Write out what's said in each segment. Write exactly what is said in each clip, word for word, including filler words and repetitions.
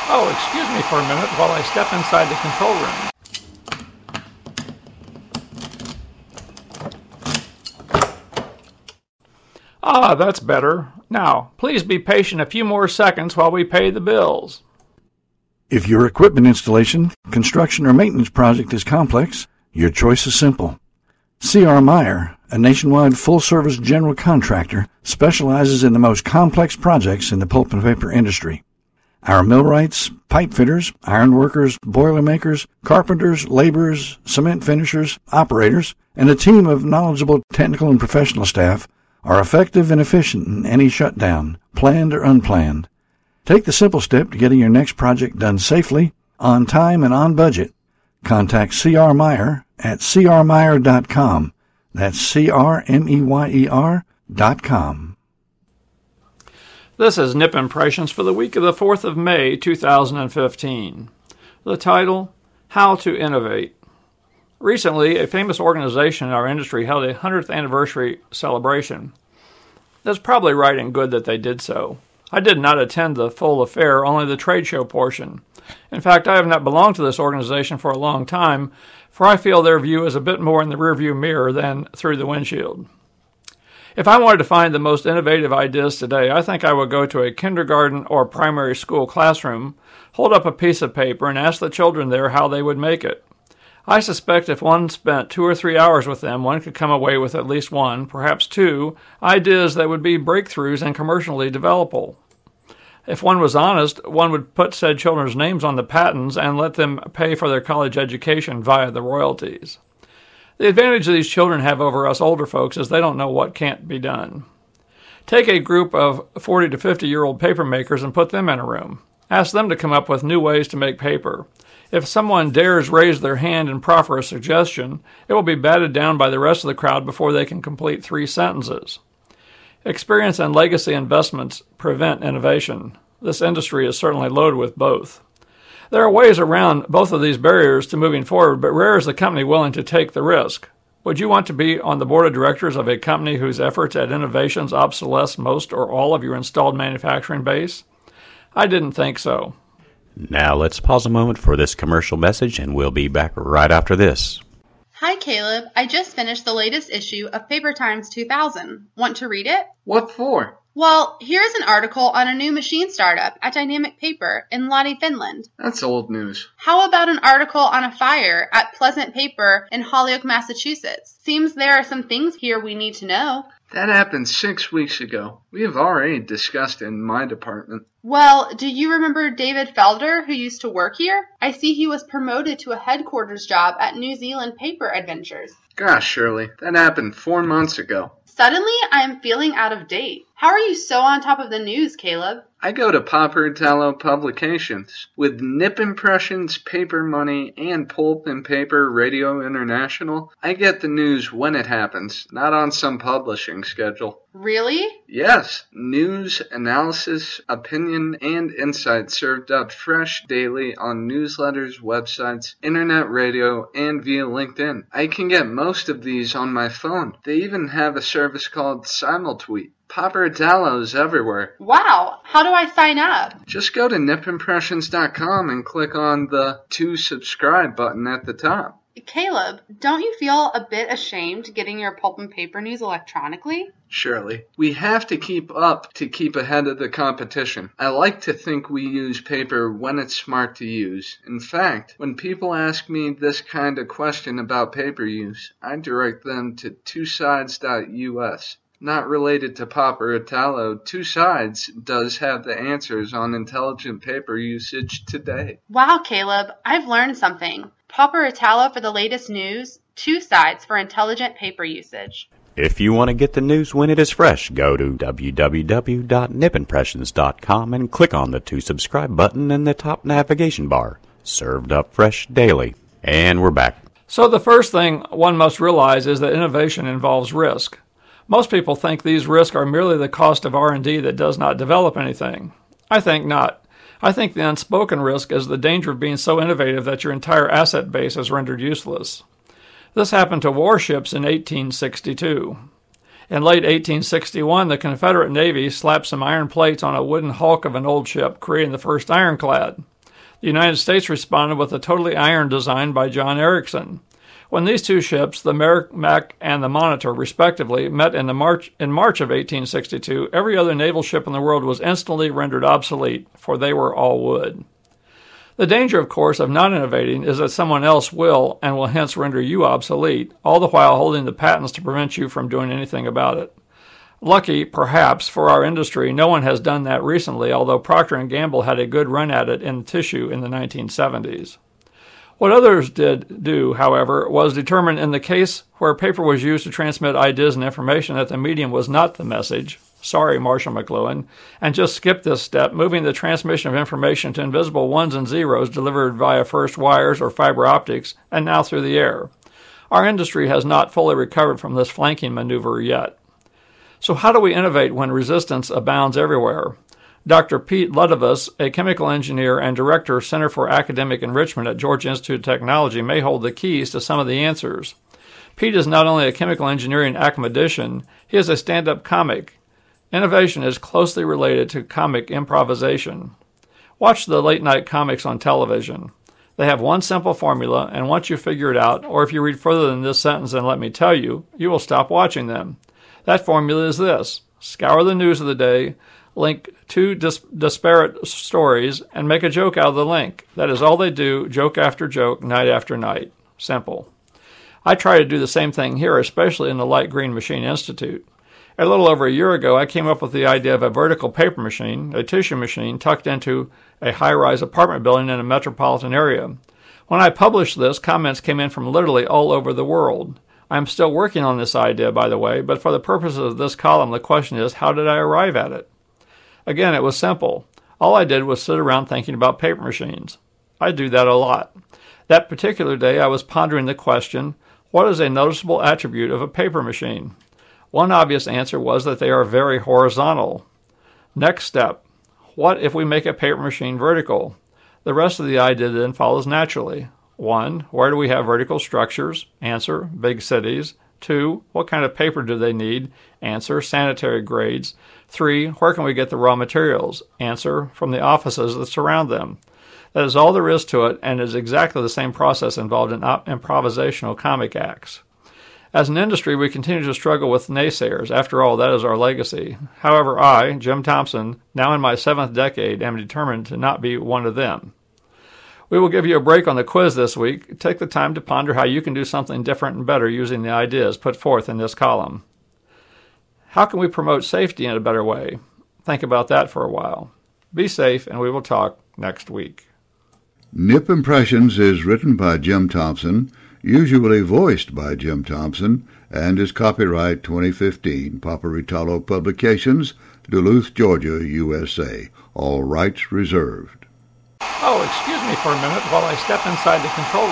Oh, excuse me for a minute while I step inside the control room. Ah, that's better. Now, please be patient a few more seconds while we pay the bills. If your equipment installation, construction, or maintenance project is complex, your choice is simple. C R. Meyer, a nationwide full-service general contractor, specializes in the most complex projects in the pulp and paper industry. Our millwrights, pipe fitters, ironworkers, boilermakers, carpenters, laborers, cement finishers, operators, and a team of knowledgeable technical and professional staff are effective and efficient in any shutdown, planned or unplanned. Take the simple step to getting your next project done safely, on time, and on budget. Contact C R. Meyer at c r meyer dot com. That's C R M E Y E R dot com. This is Nip Impressions for the week of the fourth of May, two thousand fifteen. The title, How to Innovate. Recently, a famous organization in our industry held a one hundredth anniversary celebration. That's probably right and good that they did so. I did not attend the full affair, only the trade show portion. In fact, I have not belonged to this organization for a long time, for I feel their view is a bit more in the rearview mirror than through the windshield. If I wanted to find the most innovative ideas today, I think I would go to a kindergarten or primary school classroom, hold up a piece of paper, and ask the children there how they would make it. I suspect if one spent two or three hours with them, one could come away with at least one, perhaps two, ideas that would be breakthroughs and commercially developable. If one was honest, one would put said children's names on the patents and let them pay for their college education via the royalties. The advantage these children have over us older folks is they don't know what can't be done. Take a group of forty to fifty-year-old paper makers and put them in a room. Ask them to come up with new ways to make paper. If someone dares raise their hand and proffer a suggestion, it will be batted down by the rest of the crowd before they can complete three sentences. Experience and legacy investments prevent innovation. This industry is certainly loaded with both. There are ways around both of these barriers to moving forward, but rare is the company willing to take the risk. Would you want to be on the board of directors of a company whose efforts at innovations obsolesce most or all of your installed manufacturing base? I didn't think so. Now let's pause a moment for this commercial message, and we'll be back right after this. Hi, Caleb. I just finished the latest issue of Paper Times two thousand. Want to read it? What for? Well, here's an article on a new machine startup at Dynamic Paper in Lahti, Finland. That's old news. How about an article on a fire at Pleasant Paper in Holyoke, Massachusetts? Seems there are some things here we need to know. That happened six weeks ago. We have already discussed it in my department. Well, do you remember David Felder, who used to work here? I see he was promoted to a headquarters job at New Zealand Paper Adventures. Gosh, Shirley, that happened four months ago. Suddenly, I am feeling out of date. How are you so on top of the news, Caleb? I go to Popper Tallow Publications. With Nip Impressions, Paper Money, and Pulp and Paper Radio International, I get the news when it happens, not on some publishing schedule. Really? Yes. News, analysis, opinion, and insight served up fresh daily on newsletters, websites, internet radio, and via LinkedIn. I can get most of these on my phone. They even have a service called Simultweet. Popper Tallows everywhere. Wow, how do I sign up? Just go to nip impressions dot com and click on the to subscribe button at the top. Caleb, don't you feel a bit ashamed getting your pulp and paper news electronically? Surely. We have to keep up to keep ahead of the competition. I like to think we use paper when it's smart to use. In fact, when people ask me this kind of question about paper use, I direct them to two sides dot U S. Not related to Popper or Tallow, Two Sides does have the answers on intelligent paper usage today. Wow, Caleb, I've learned something. Popper or Tallow for the latest news, Two Sides for intelligent paper usage. If you want to get the news when it is fresh, go to w w w dot nip impressions dot com and click on the to subscribe button in the top navigation bar. Served up fresh daily. And we're back. So the first thing one must realize is that innovation involves risk. Most people think these risks are merely the cost of R and D that does not develop anything. I think not. I think the unspoken risk is the danger of being so innovative that your entire asset base is rendered useless. This happened to warships in eighteen sixty-two. In late eighteen sixty-one, the Confederate Navy slapped some iron plates on a wooden hulk of an old ship, creating the first ironclad. The United States responded with a totally iron design by John Erickson. When these two ships, the Merrimac and the Monitor, respectively, met in, the March, in March of eighteen sixty-two, every other naval ship in the world was instantly rendered obsolete, for they were all wood. The danger, of course, of not innovating is that someone else will, and will hence render you obsolete, all the while holding the patents to prevent you from doing anything about it. Lucky, perhaps, for our industry, no one has done that recently, although Procter and Gamble had a good run at it in tissue in the nineteen seventies. What others did do, however, was determine in the case where paper was used to transmit ideas and information that the medium was not the message, sorry, Marshall McLuhan, and just skip this step, moving the transmission of information to invisible ones and zeros delivered via first wires or fiber optics and now through the air. Our industry has not fully recovered from this flanking maneuver yet. So how do we innovate when resistance abounds everywhere? Doctor Pete Ludovus, a chemical engineer and director, Center for Academic Enrichment at Georgia Institute of Technology, may hold the keys to some of the answers. Pete is not only a chemical engineering academician, he is a stand-up comic. Innovation is closely related to comic improvisation. Watch the late-night comics on television. They have one simple formula, and once you figure it out, or if you read further than this sentence and let me tell you, you will stop watching them. That formula is this: scour the news of the day, link two dis- disparate stories, and make a joke out of the link. That is all they do, joke after joke, night after night. Simple. I try to do the same thing here, especially in the Light Green Machine Institute. A little over a year ago, I came up with the idea of a vertical paper machine, a tissue machine, tucked into a high-rise apartment building in a metropolitan area. When I published this, comments came in from literally all over the world. I'm still working on this idea, by the way, but for the purposes of this column, the question is, how did I arrive at it? Again, it was simple. All I did was sit around thinking about paper machines. I do that a lot. That particular day, I was pondering the question, what is a noticeable attribute of a paper machine? One obvious answer was that they are very horizontal. Next step, what if we make a paper machine vertical? The rest of the idea then follows naturally. One, where do we have vertical structures? Answer, big cities. Two, what kind of paper do they need? Answer, sanitary grades. Three, where can we get the raw materials? Answer, from the offices that surround them. That is all there is to it, and is exactly the same process involved in op- improvisational comic acts. As an industry, we continue to struggle with naysayers. After all, that is our legacy. However, I, Jim Thompson, now in my seventh decade, am determined to not be one of them. We will give you a break on the quiz this week. Take the time to ponder how you can do something different and better using the ideas put forth in this column. How can we promote safety in a better way? Think about that for a while. Be safe, and we will talk next week. Nip Impressions is written by Jim Thompson, usually voiced by Jim Thompson, and is copyright twenty fifteen, Paparitalo Publications, Duluth, Georgia, U S A. All rights reserved. Oh, excuse me for a minute while I step inside the control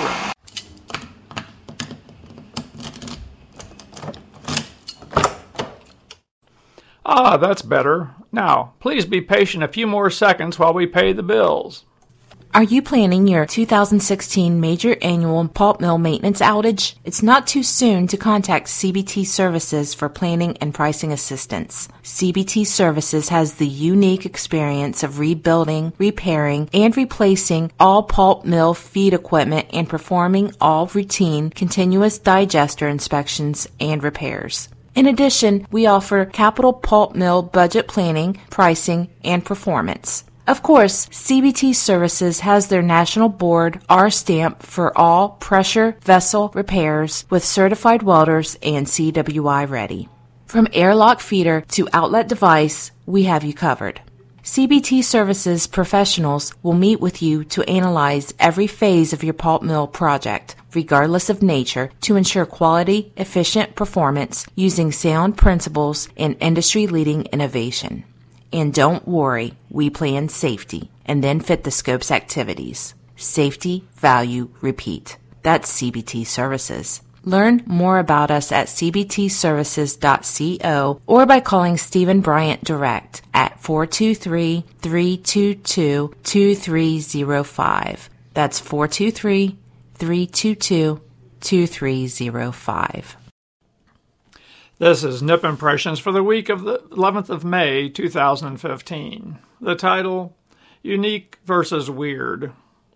room. Ah, that's better. Now, please be patient a few more seconds while we pay the bills. Are you planning your two thousand sixteen major annual pulp mill maintenance outage? It's not too soon to contact C B T Services for planning and pricing assistance. C B T Services has the unique experience of rebuilding, repairing, and replacing all pulp mill feed equipment and performing all routine continuous digester inspections and repairs. In addition, we offer capital pulp mill budget planning, pricing, and performance. Of course, C B T Services has their national board R stamp for all pressure vessel repairs with certified welders and C W I ready. From airlock feeder to outlet device, we have you covered. C B T Services professionals will meet with you to analyze every phase of your pulp mill project, regardless of nature, to ensure quality, efficient performance using sound principles and industry-leading innovation. And don't worry, we plan safety and then fit the scope's activities. Safety, value, repeat. That's C B T Services. Learn more about us at c b t services dot co or by calling Stephen Bryant direct at four two three, three two two, two three zero five. That's four two three, three two two, two three zero five. This is Nip Impressions for the week of the eleventh of May, two thousand fifteen. The title, Unique versus Weird.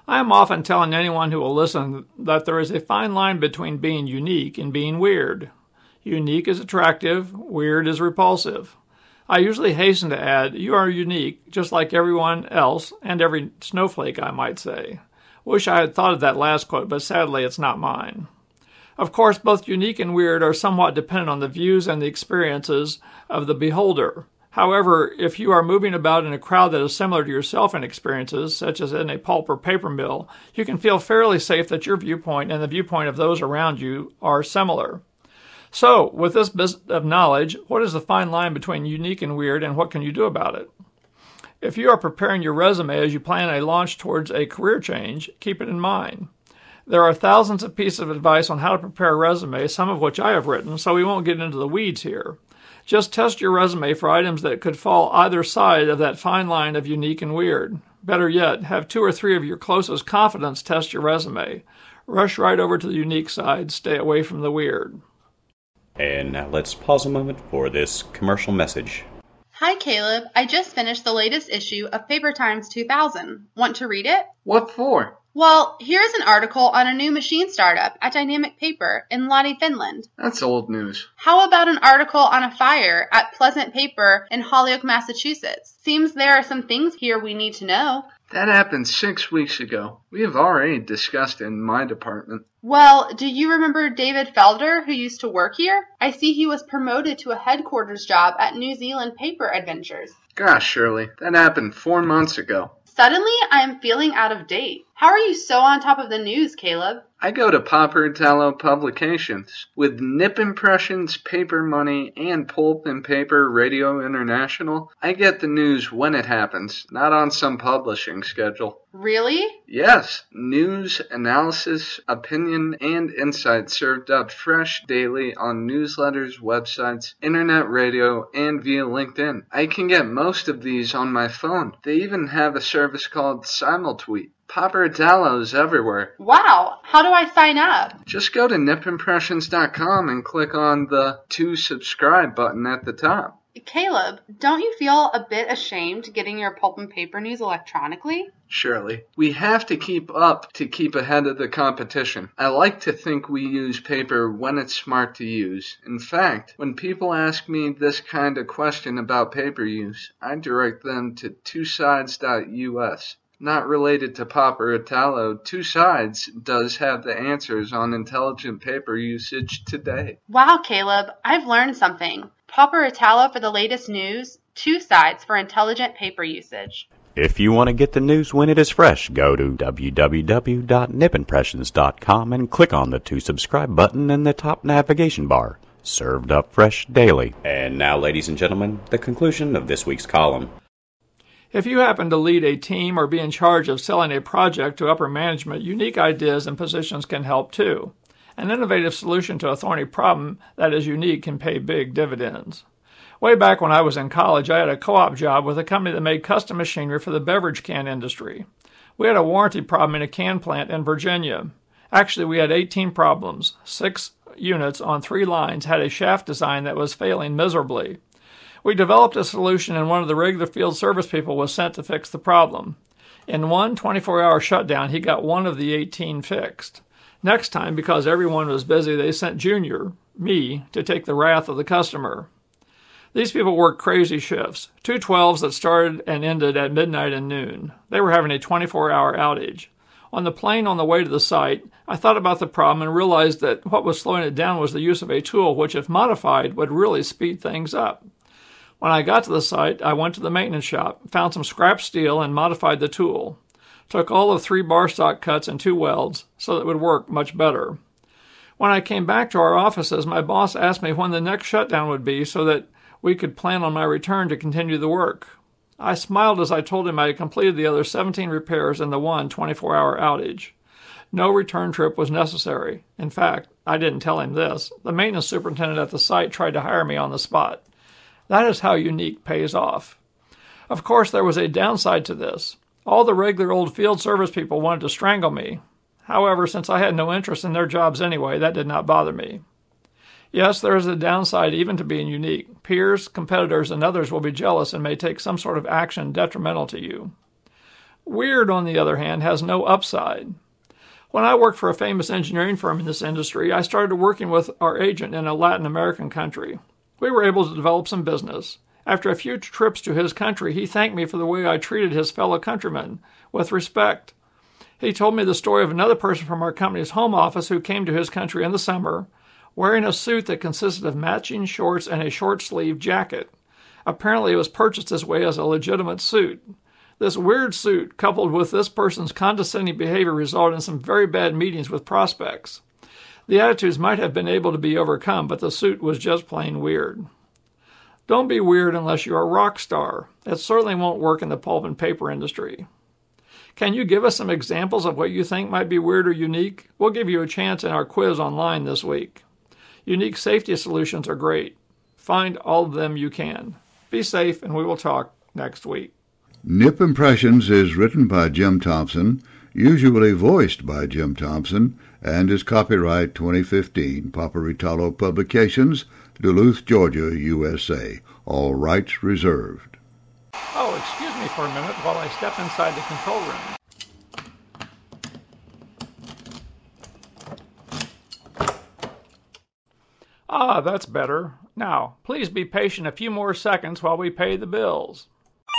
I am often telling anyone who will listen that there is a fine line between being unique and being weird. Unique is attractive, weird is repulsive. I usually hasten to add, you are unique, just like everyone else, and every snowflake, I might say. Wish I had thought of that last quote, but sadly it's not mine. Of course, both unique and weird are somewhat dependent on the views and the experiences of the beholder. However, if you are moving about in a crowd that is similar to yourself in experiences, such as in a pulp or paper mill, you can feel fairly safe that your viewpoint and the viewpoint of those around you are similar. So, with this bit of knowledge, what is the fine line between unique and weird, and what can you do about it? If you are preparing your resume as you plan a launch towards a career change, keep it in mind. There are thousands of pieces of advice on how to prepare a resume, some of which I have written, so we won't get into the weeds here. Just test your resume for items that could fall either side of that fine line of unique and weird. Better yet, have two or three of your closest confidants test your resume. Rush right over to the unique side, stay away from the weird. And now let's pause a moment for this commercial message. Hi, Caleb. I just finished the latest issue of Paper Times two thousand. Want to read it? What for? Well, here's an article on a new machine startup at Dynamic Paper in Lahti, Finland. That's old news. How about an article on a fire at Pleasant Paper in Holyoke, Massachusetts? Seems there are some things here we need to know. That happened six weeks ago. We have already discussed it in my department. Well, do you remember David Felder, who used to work here? I see he was promoted to a headquarters job at New Zealand Paper Adventures. Gosh, Shirley, that happened four months ago. Suddenly, I am feeling out of date. How are you so on top of the news, Caleb? I go to Popper Italo Publications. With Nip Impressions, Paper Money, and Pulp and Paper Radio International, I get the news when it happens, not on some publishing schedule. Really? Yes. News, analysis, opinion, and insight served up fresh daily on newsletters, websites, internet radio, and via LinkedIn. I can get most of these on my phone. They even have a service called Simultweet. Popper Italo's everywhere. Wow, how do I sign up? Just go to nip impressions dot com and click on the To Subscribe button at the top. Caleb, don't you feel a bit ashamed getting your pulp and paper news electronically? Surely. We have to keep up to keep ahead of the competition. I like to think we use paper when it's smart to use. In fact, when people ask me this kind of question about paper use, I direct them to two sides dot U S. Not related to Popper Italo, Two Sides does have the answers on intelligent paper usage today. Wow, Caleb, I've learned something. Popper Italo for the latest news, Two Sides for intelligent paper usage. If you want to get the news when it is fresh, go to w w w dot nip impressions dot com and click on the To Subscribe button in the top navigation bar. Served up fresh daily. And now, ladies and gentlemen, the conclusion of this week's column. If you happen to lead a team or be in charge of selling a project to upper management, unique ideas and positions can help too. An innovative solution to a thorny problem that is unique can pay big dividends. Way back when I was in college, I had a co-op job with a company that made custom machinery for the beverage can industry. We had a warranty problem in a can plant in Virginia. Actually, we had eighteen problems. Six units on three lines had a shaft design that was failing miserably. We developed a solution, and one of the regular field service people was sent to fix the problem. In one twenty-four hour shutdown, he got one of the eighteen fixed. Next time, because everyone was busy, they sent Junior, me, to take the wrath of the customer. These people worked crazy shifts, two twelves that started and ended at midnight and noon. They were having a twenty-four hour outage. On the plane on the way to the site, I thought about the problem and realized that what was slowing it down was the use of a tool which, if modified, would really speed things up. When I got to the site, I went to the maintenance shop, found some scrap steel, and modified the tool. Took all of three bar stock cuts and two welds, so that it would work much better. When I came back to our offices, my boss asked me when the next shutdown would be so that we could plan on my return to continue the work. I smiled as I told him I had completed the other seventeen repairs in the one twenty-four hour outage. No return trip was necessary. In fact, I didn't tell him this. The maintenance superintendent at the site tried to hire me on the spot. That is how unique pays off. Of course, there was a downside to this. All the regular old field service people wanted to strangle me. However, since I had no interest in their jobs anyway, that did not bother me. Yes, there is a downside even to being unique. Peers, competitors, and others will be jealous and may take some sort of action detrimental to you. Weird, on the other hand, has no upside. When I worked for a famous engineering firm in this industry, I started working with our agent in a Latin American country. We were able to develop some business. After a few trips to his country, he thanked me for the way I treated his fellow countrymen, with respect. He told me the story of another person from our company's home office who came to his country in the summer, wearing a suit that consisted of matching shorts and a short-sleeved jacket. Apparently, it was purchased this way as a legitimate suit. This weird suit, coupled with this person's condescending behavior, resulted in some very bad meetings with prospects. The attitudes might have been able to be overcome, but the suit was just plain weird. Don't be weird unless you're a rock star. It certainly won't work in the pulp and paper industry. Can you give us some examples of what you think might be weird or unique? We'll give you a chance in our quiz online this week. Unique safety solutions are great. Find all of them you can. Be safe, and we will talk next week. Nip Impressions is written by Jim Thompson, usually voiced by Jim Thompson, and is copyright twenty fifteen, Paparitalo Publications, Duluth, Georgia, U S A. All rights reserved. Oh, excuse me for a minute while I step inside the control room. Ah, that's better. Now, please be patient a few more seconds while we pay the bills.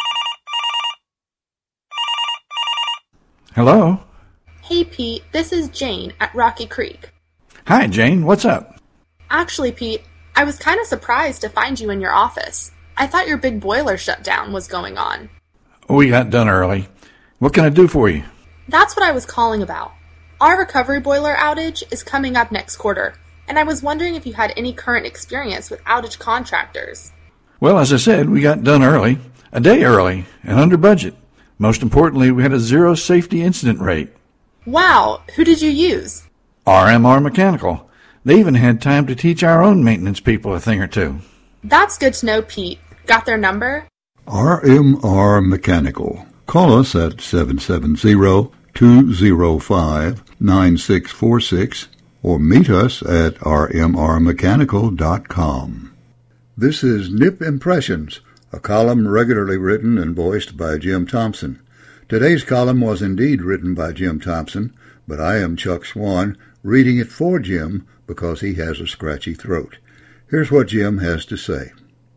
Hello? Hey, Pete, this is Jane at Rocky Creek. Hi, Jane. What's up? Actually, Pete, I was kind of surprised to find you in your office. I thought your big boiler shutdown was going on. We got done early. What can I do for you? That's what I was calling about. Our recovery boiler outage is coming up next quarter, and I was wondering if you had any current experience with outage contractors. Well, as I said, we got done early, a day early, and under budget. Most importantly, we had a zero safety incident rate. Wow, who did you use? R M R Mechanical. They even had time to teach our own maintenance people a thing or two. That's good to know, Pete. Got their number? R M R Mechanical. Call us at seven seven zero, two zero five, nine six four six or meet us at r m r mechanical dot com. This is Nip Impressions, a column regularly written and voiced by Jim Thompson. Today's column was indeed written by Jim Thompson, but I am Chuck Swan, reading it for Jim because he has a scratchy throat. Here's what Jim has to say.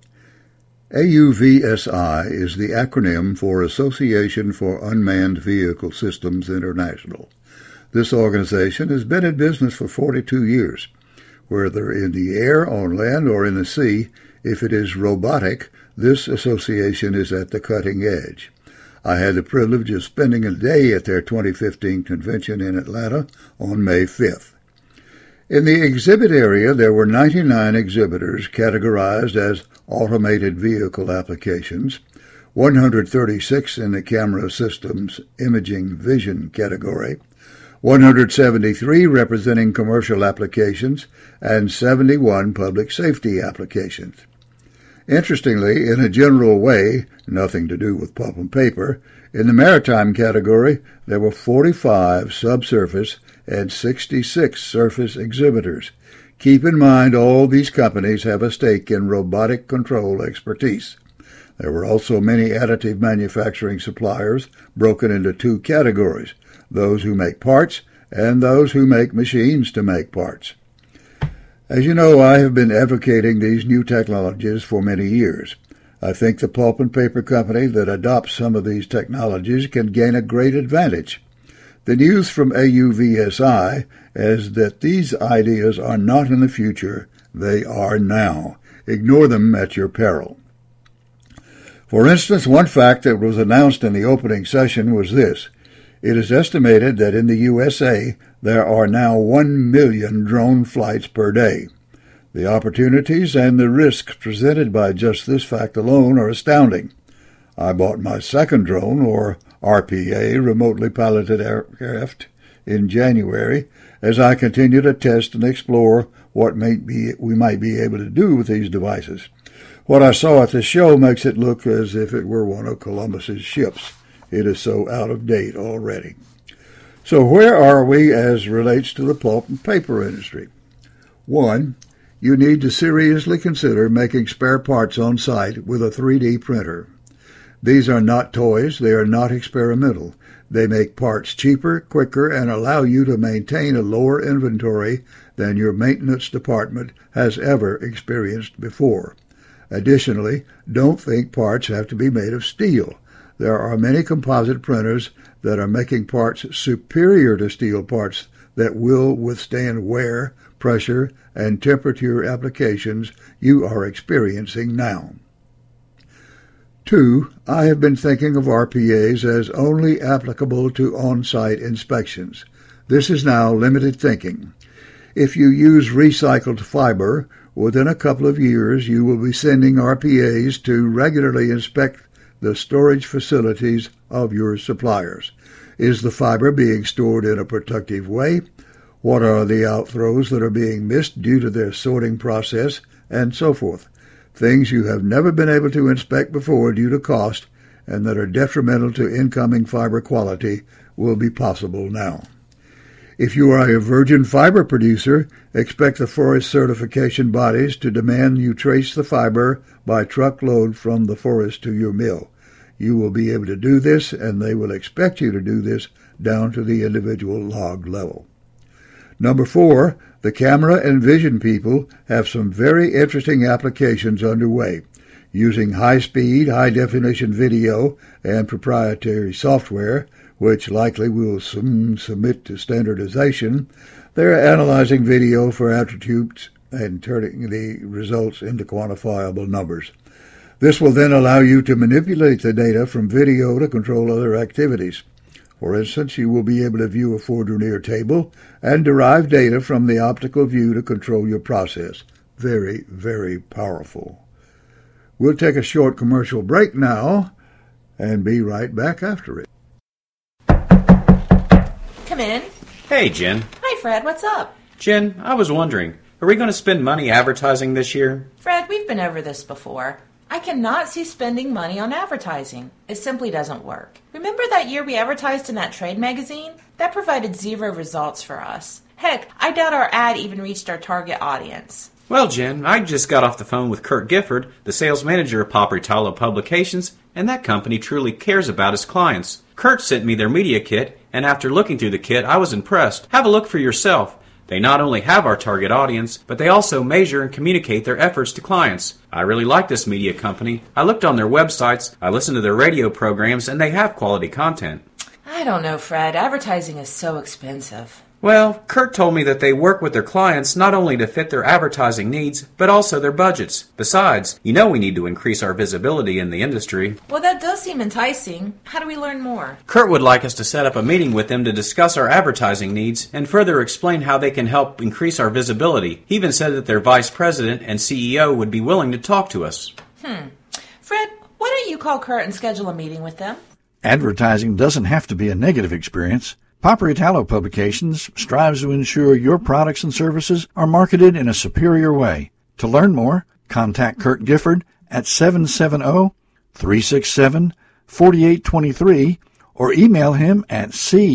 A U V S I is the acronym for Association for Unmanned Vehicle Systems International. This organization has been in business for forty-two years. Whether in the air, on land, or in the sea, if it is robotic, this association is at the cutting edge. I had the privilege of spending a day at their twenty fifteen convention in Atlanta on May fifth. In the exhibit area, there were ninety-nine exhibitors categorized as automated vehicle applications, one hundred thirty-six in the camera systems imaging vision category, one hundred seventy-three representing commercial applications, and seventy-one public safety applications. Interestingly, in a general way, nothing to do with pulp and paper, in the maritime category, there were forty-five subsurface and sixty-six surface exhibitors. Keep in mind all these companies have a stake in robotic control expertise. There were also many additive manufacturing suppliers broken into two categories, those who make parts and those who make machines to make parts. As you know, I have been advocating these new technologies for many years. I think the pulp and paper company that adopts some of these technologies can gain a great advantage. The news from A U V S I is that these ideas are not in the future, they are now. Ignore them at your peril. For instance, one fact that was announced in the opening session was this. It is estimated that in the U S A there are now one million drone flights per day. The opportunities and the risks presented by just this fact alone are astounding. I bought my second drone, or R P A, remotely piloted aircraft, in January, as I continue to test and explore what may be, we might be able to do with these devices. What I saw at the show makes it look as if it were one of Columbus's ships. It is so out of date already. So where are we as relates to the pulp and paper industry? One, you need to seriously consider making spare parts on site with a three D printer. These are not toys. They are not experimental. They make parts cheaper, quicker, and allow you to maintain a lower inventory than your maintenance department has ever experienced before. Additionally, don't think parts have to be made of steel. There are many composite printers that are making parts superior to steel parts that will withstand wear, pressure, and temperature applications you are experiencing now. Two, I have been thinking of R P As as only applicable to on-site inspections. This is now limited thinking. If you use recycled fiber, within a couple of years you will be sending R P As to regularly inspect the storage facilities of your suppliers. Is the fiber being stored in a productive way? What are the outthrows that are being missed due to their sorting process, and so forth? Things you have never been able to inspect before due to cost and that are detrimental to incoming fiber quality will be possible now. If you are a virgin fiber producer, expect the forest certification bodies to demand you trace the fiber by truckload from the forest to your mill. You will be able to do this, and they will expect you to do this down to the individual log level. Number four, the camera and vision people have some very interesting applications underway. Using high-speed, high-definition video and proprietary software, which likely will soon submit to standardization, they're analyzing video for attributes and turning the results into quantifiable numbers. This will then allow you to manipulate the data from video to control other activities. For instance, you will be able to view a Fourdrinier table and derive data from the optical view to control your process. Very, very powerful. We'll take a short commercial break now and be right back after it. Come in. Hey, Jen. Hi, Fred. What's up? Jen, I was wondering, are we going to spend money advertising this year? Fred, we've been over this before. I cannot see spending money on advertising. It simply doesn't work. Remember that year we advertised in that trade magazine? That provided zero results for us. Heck, I doubt our ad even reached our target audience. Well, Jen, I just got off the phone with Kurt Gifford, the sales manager of Paperitalo Publications, and that company truly cares about its clients. Kurt sent me their media kit, and after looking through the kit, I was impressed. Have a look for yourself. They not only have our target audience, but they also measure and communicate their efforts to clients. I really like this media company. I looked on their websites, I listened to their radio programs, and they have quality content. I don't know, Fred. Advertising is so expensive. Well, Kurt told me that they work with their clients not only to fit their advertising needs, but also their budgets. Besides, you know we need to increase our visibility in the industry. Well, that does seem enticing. How do we learn more? Kurt would like us to set up a meeting with them to discuss our advertising needs and further explain how they can help increase our visibility. He even said that their vice president and C E O would be willing to talk to us. Hmm. Fred, why don't you call Kurt and schedule a meeting with them? Advertising doesn't have to be a negative experience. Paperitalo Publications strives to ensure your products and services are marketed in a superior way. To learn more, contact Kurt Gifford at seven seven zero, three six seven, four eight two three or email him at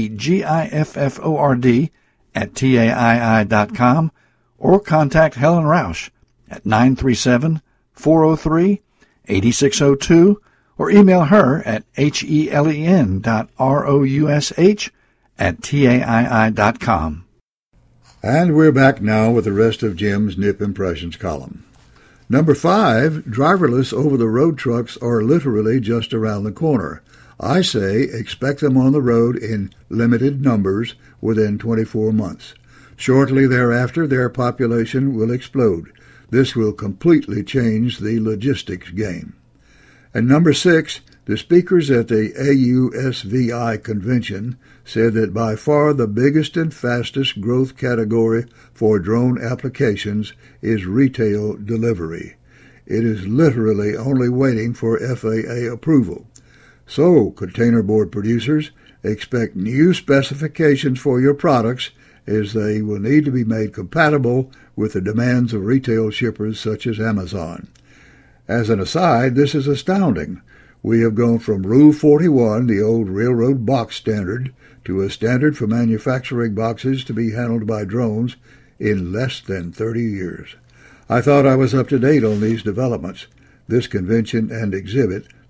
cgifford at taii dot com or contact Helen Roush at nine three seven, four zero three, eight six zero two or email her at helen dot roush at taii dot com. And we're back now with the rest of Jim's Nip Impressions column. Number five, driverless over-the-road trucks are literally just around the corner. I say expect them on the road in limited numbers within twenty-four months. Shortly thereafter, their population will explode. This will completely change the logistics game. And number six, the speakers at the A U S V I convention said that by far the biggest and fastest growth category for drone applications is retail delivery. It is literally only waiting for F A A approval. So, container board producers, expect new specifications for your products as they will need to be made compatible with the demands of retail shippers such as Amazon. As an aside, this is astounding. We have gone from Rule forty-one, the old railroad box standard, to a standard for manufacturing boxes to be handled by drones in less than thirty years. I thought I was up to date on these developments. This convention and exhibit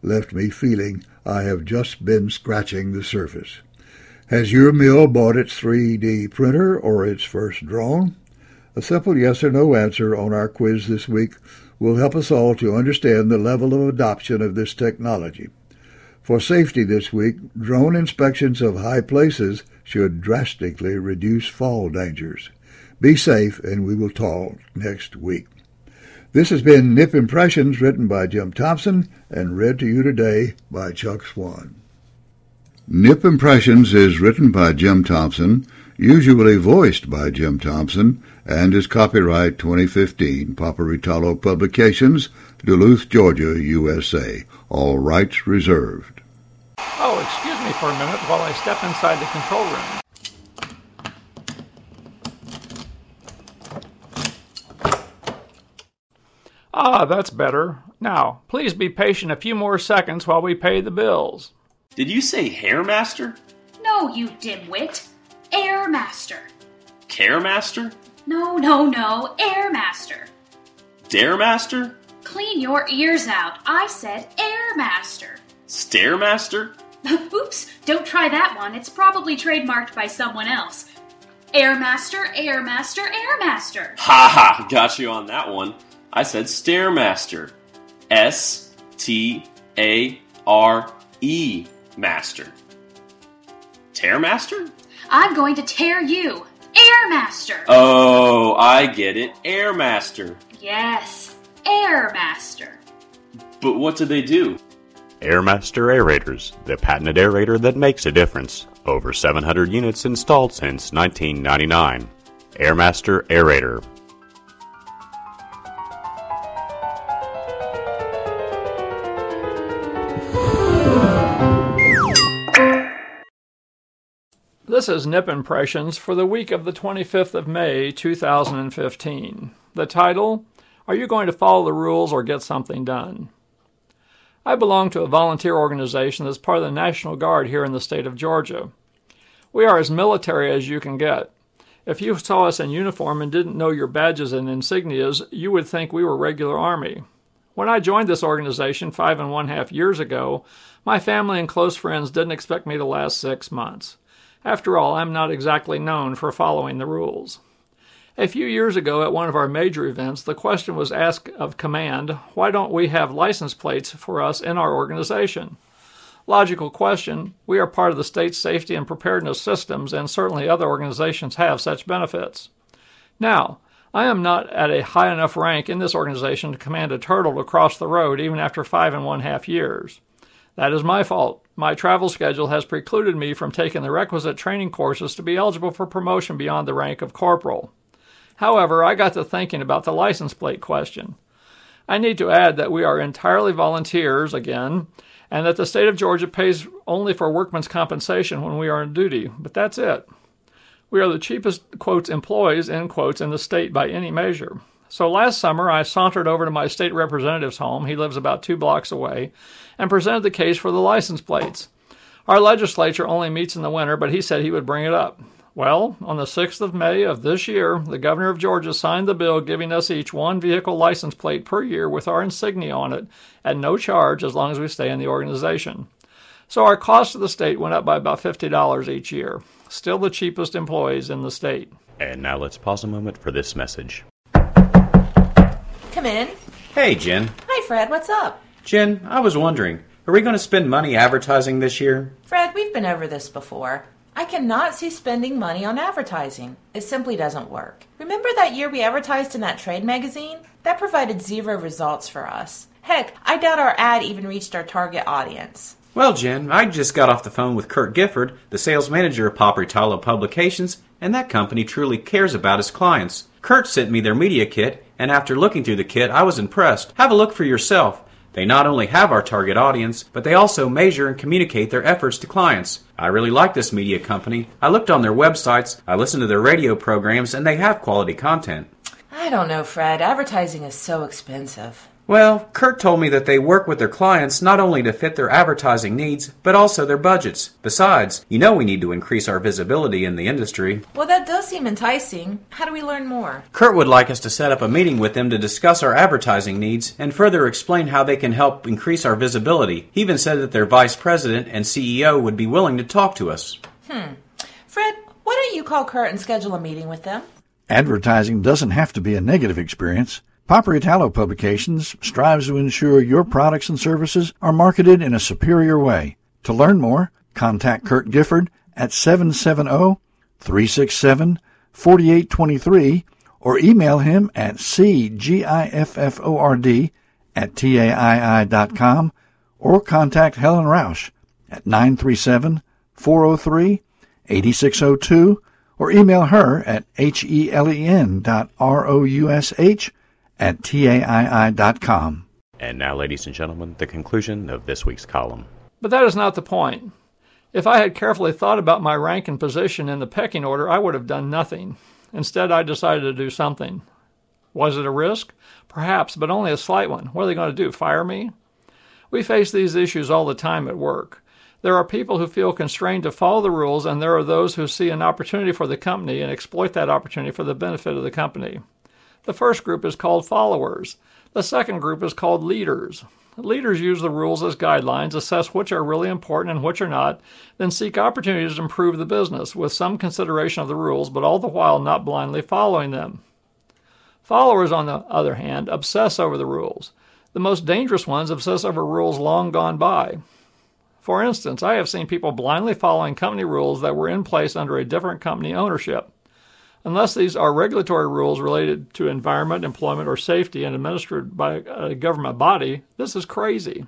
left me feeling I have just been scratching the surface. Has your mill bought its three D printer or its first drone? A simple yes or no answer on our quiz this week will help us all to understand the level of adoption of this technology. For safety this week, drone inspections of high places should drastically reduce fall dangers. Be safe, and we will talk next week. This has been Nip Impressions, written by Jim Thompson and read to you today by Chuck Swan. Nip Impressions is written by Jim Thompson, usually voiced by Jim Thompson, and is copyright twenty fifteen, Paparitalo Publications, Duluth, Georgia, U S A. All rights reserved. Oh, excuse me for a minute while I step inside the control room. Ah, that's better. Now, please be patient a few more seconds while we pay the bills. Did you say Hairmaster? No, you dimwit. Airmaster. Caremaster? No, no, no. Airmaster. Daremaster? Clean your ears out. I said Airmaster. Stairmaster? Oops, don't try that one. It's probably trademarked by someone else. Airmaster, Airmaster, Airmaster. Ha ha, got you on that one. I said Stairmaster. S T A R E Master. Tearmaster? I'm going to tear you. Airmaster. Oh, I get it. Airmaster. Yes, Airmaster. But what do they do? Airmaster Aerators, the patented aerator that makes a difference. Over seven hundred units installed since nineteen ninety-nine. Airmaster Aerator. This is Nip Impressions for the week of the twenty-fifth of May, two thousand fifteen. The title, Are You Going to Follow the Rules or Get Something Done? I belong to a volunteer organization that's part of the National Guard here in the state of Georgia. We are as military as you can get. If you saw us in uniform and didn't know your badges and insignias, you would think we were regular Army. When I joined this organization five and one half years ago, my family and close friends didn't expect me to last six months. After all, I'm not exactly known for following the rules. A few years ago at one of our major events, the question was asked of command, why don't we have license plates for us in our organization? Logical question, we are part of the state's safety and preparedness systems, and certainly other organizations have such benefits. Now, I am not at a high enough rank in this organization to command a turtle to cross the road even after five and one half years. That is my fault. My travel schedule has precluded me from taking the requisite training courses to be eligible for promotion beyond the rank of corporal. However, I got to thinking about the license plate question. I need to add that we are entirely volunteers, again, and that the state of Georgia pays only for workman's compensation when we are on duty, but that's it. We are the cheapest, quotes, employees, end quotes, in the state by any measure. So last summer, I sauntered over to my state representative's home, he lives about two blocks away, and presented the case for the license plates. Our legislature only meets in the winter, but he said he would bring it up. Well, on the sixth of May of this year, the governor of Georgia signed the bill giving us each one vehicle license plate per year with our insignia on it at no charge as long as we stay in the organization. So our cost to the state went up by about fifty dollars each year. Still the cheapest employees in the state. And now let's pause a moment for this message. Come in. Hey, Jen. Hi, Fred. What's up? Jen, I was wondering, are we going to spend money advertising this year? Fred, we've been over this before. I cannot see spending money on advertising. It simply doesn't work. Remember that year we advertised in that trade magazine? That provided zero results for us. Heck, I doubt our ad even reached our target audience. Well, Jen, I just got off the phone with Kurt Gifford, the sales manager of Paparitalo Publications, and that company truly cares about its clients. Kurt sent me their media kit, and after looking through the kit, I was impressed. Have a look for yourself. They not only have our target audience, but they also measure and communicate their efforts to clients. I really like this media company. I looked on their websites, I listened to their radio programs, and they have quality content. I don't know, Fred. Advertising is so expensive. Well, Kurt told me that they work with their clients not only to fit their advertising needs, but also their budgets. Besides, you know we need to increase our visibility in the industry. Well, that does seem enticing. How do we learn more? Kurt would like us to set up a meeting with them to discuss our advertising needs and further explain how they can help increase our visibility. He even said that their vice president and C E O would be willing to talk to us. Hmm. Fred, why don't you call Kurt and schedule a meeting with them? Advertising doesn't have to be a negative experience. Papa Italo Publications strives to ensure your products and services are marketed in a superior way. To learn more, contact Kurt Gifford at seven seven zero, three six seven, four eight two three or email him at c gifford at taii dot com or contact Helen Roush at nine three seven, four zero three, eight six zero two or email her at helen dot roush at taii dot com. And now, ladies and gentlemen, the conclusion of this week's column. But that is not the point. If I had carefully thought about my rank and position in the pecking order, I would have done nothing. Instead, I decided to do something. Was it a risk? Perhaps, but only a slight one. What are they going to do, fire me? We face these issues all the time at work. There are people who feel constrained to follow the rules, and there are those who see an opportunity for the company and exploit that opportunity for the benefit of the company. The first group is called followers. The second group is called leaders. Leaders use the rules as guidelines, assess which are really important and which are not, then seek opportunities to improve the business with some consideration of the rules, but all the while not blindly following them. Followers, on the other hand, obsess over the rules. The most dangerous ones obsess over rules long gone by. For instance, I have seen people blindly following company rules that were in place under a different company ownership. Unless these are regulatory rules related to environment, employment, or safety and administered by a government body, this is crazy.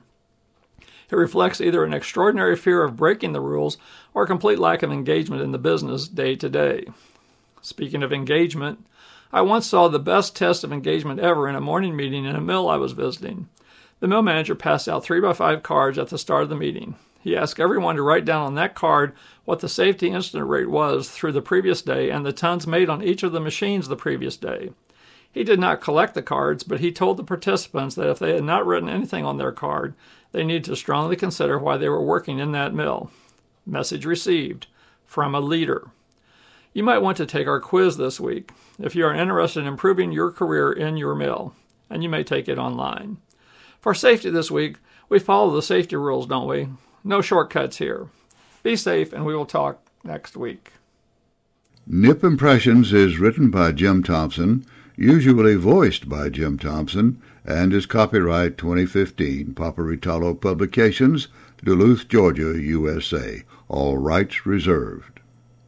It reflects either an extraordinary fear of breaking the rules or a complete lack of engagement in the business day to day. Speaking of engagement, I once saw the best test of engagement ever in a morning meeting in a mill I was visiting. The mill manager passed out three by five cards at the start of the meeting. He asked everyone to write down on that card what the safety incident rate was through the previous day and the tons made on each of the machines the previous day. He did not collect the cards, but he told the participants that if they had not written anything on their card, they needed to strongly consider why they were working in that mill. Message received from a leader. You might want to take our quiz this week if you are interested in improving your career in your mill, and you may take it online. For safety this week, we follow the safety rules, don't we? No shortcuts here. Be safe, and we will talk next week. Nip Impressions is written by Jim Thompson, usually voiced by Jim Thompson, and is copyright twenty fifteen, Papa Italo Publications, Duluth, Georgia, U S A. All rights reserved.